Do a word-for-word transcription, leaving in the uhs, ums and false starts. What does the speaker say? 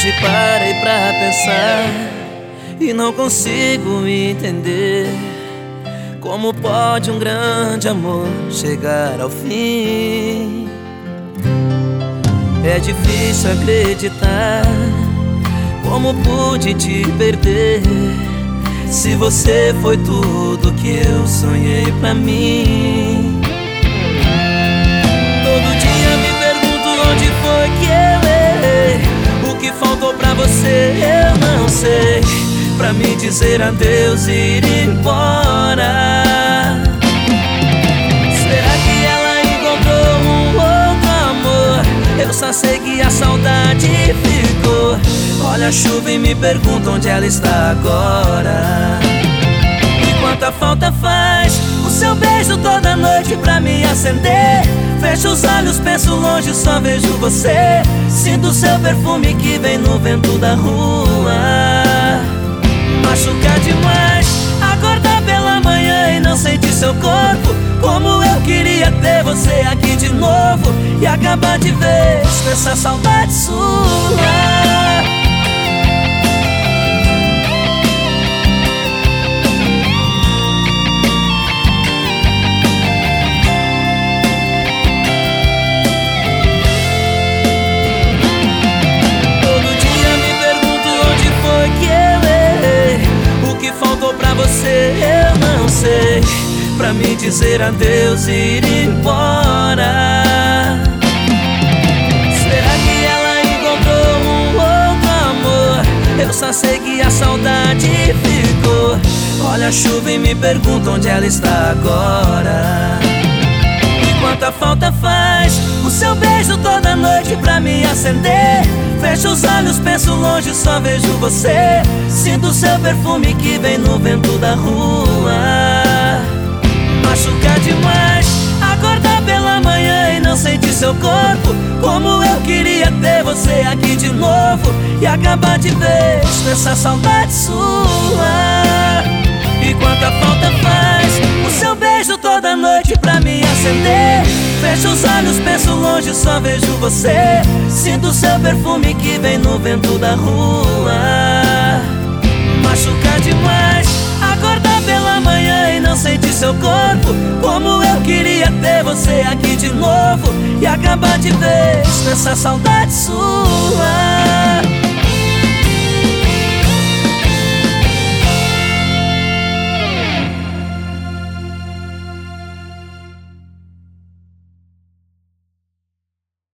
hoje parei pra pensar e não consigo entender como pode um grande amor chegar ao fim. É difícil acreditar como pude te perder, se você foi tudo que eu sonhei pra mim. Todo dia me pergunto onde foi que eu errei, o que faltou pra você eu não sei, pra me dizer adeus e ir embora. Será que ela encontrou um outro amor? Eu só sei que a saudade ficou. Olha a chuva e me pergunto onde ela está agora. E quanta falta faz o seu beijo toda noite pra me acender. Fecho os olhos, penso longe, só vejo você. Sinto seu perfume que vem no vento da rua. Machuca demais acordar pela manhã e não sentir seu corpo. Como eu queria ter você aqui de novo e acabar de vez com essa saudade sua. Você eu não sei, pra me dizer adeus e ir embora. Será que ela encontrou um outro amor? Eu só sei que a saudade ficou. Olha a chuva e me pergunto onde ela está agora. E quanta falta faz o seu beijo toda noite pra me acender. Fecho os olhos, penso longe, só vejo você. Sinto seu perfume que vem no vento da rua. Machuca demais acordar pela manhã e não sentir seu corpo. Como eu queria ter você aqui de novo e acabar de vez com essa saudade sua. E quanta falta faz o seu beijo toda noite pra me acender. Fecho os olhos, penso longe, só vejo você. Sinto seu perfume que vem no vento da rua. Machuca demais acordar pela manhã e não sentir seu corpo. Como eu queria ter você aqui de novo e acabar de vez com essa saudade sua.